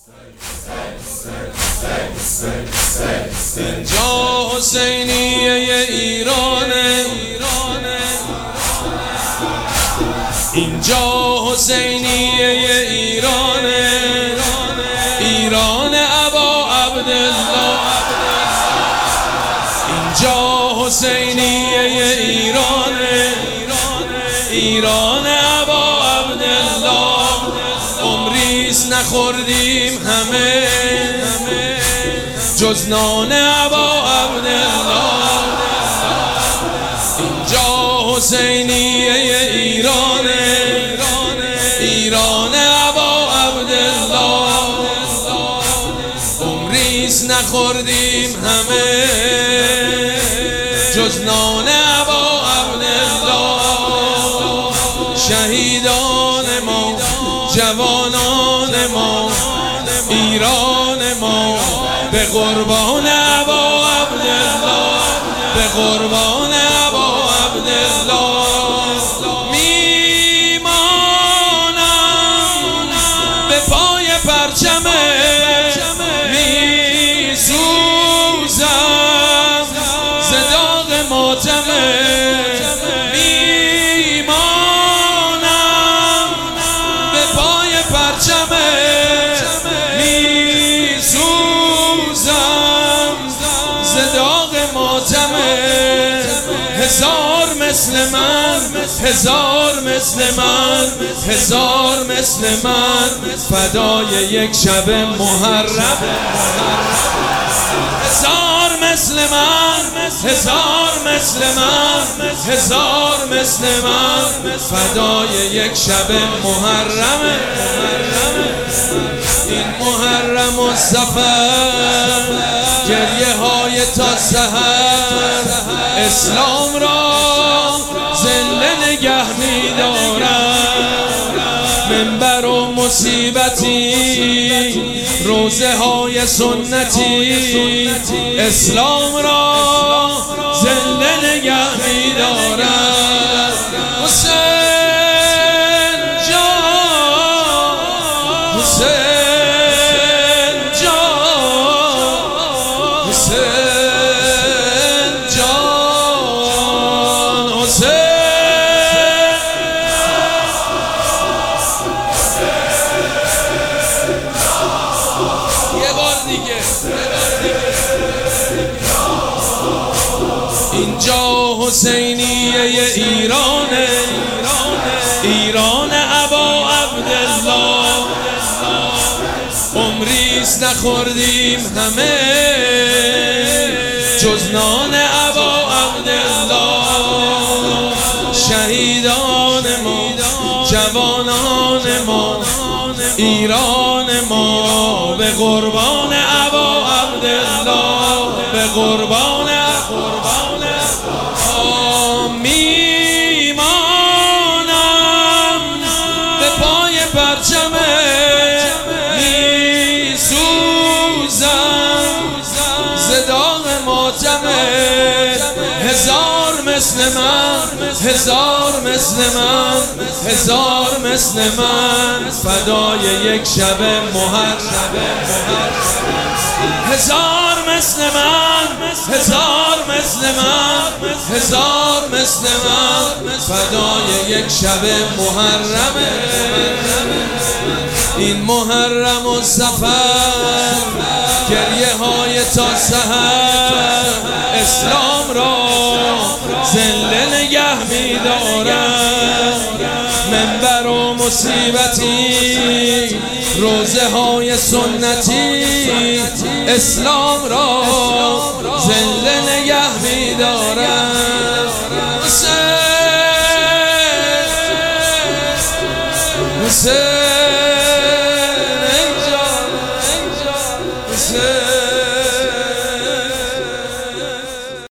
اینجا حسینیه ایرانه، اینجا حسینیه ایرانه، ایران ابا عبدالله. اینجا حسینیه ایرانه، ایران ابا عبدالله. عمریست نخوردیم همه جز نان ابا عبدالله. اینجا حسینیه ایرانه، ایران ابا عبدالله. عمریست نخوردیم همه جز نان ابا عبدالله. شهیدان ما، جوانان ما، ایران ما به قربان ابا عبدالله، به قربان ابا عبدالله. میمانم به پای پرچمه، میسوزم ز داغ ماتمه. میمانم به پای پرچمه، داغ ماتمه. هزار مثل من، هزار مثل من، هزار مثل من فدای یک شب محرم. هزار مثل من، هزار مثل من، هزار مثل من فدای یک شب محرم. این محرم و سفر گریه های تا سحر اسلام را زنده نگه می‌دارد. منبر و مصیبتی، روزه های سنتی اسلام را زنده نگه می‌دارد. حسین جان، حسین اینجا حسینیه ایرانه، ایران ابا عبدالله. عمریست نخوردیم همه جز نان ابا عبدالله. شهیدان ما، جوانان ما، ایران ما به قربان ابا عبدالله، به قربان میمانم به پای پرچمه، میسوزم ز داغ ماتمه. هزار مثل من، هزار مثل من، هزار مثل من فدای یک شب محرم. هزار مثل من، هزار مثل من، هزار مثل من فدای یک شب محرم. این محرم و سفر گریه های تا سحر اسلام را زنده نگه می‌دارد. منبر و مصیبتی، روزه های سنتی اسلام را زنده نگه می‌دارد. حسین، حسین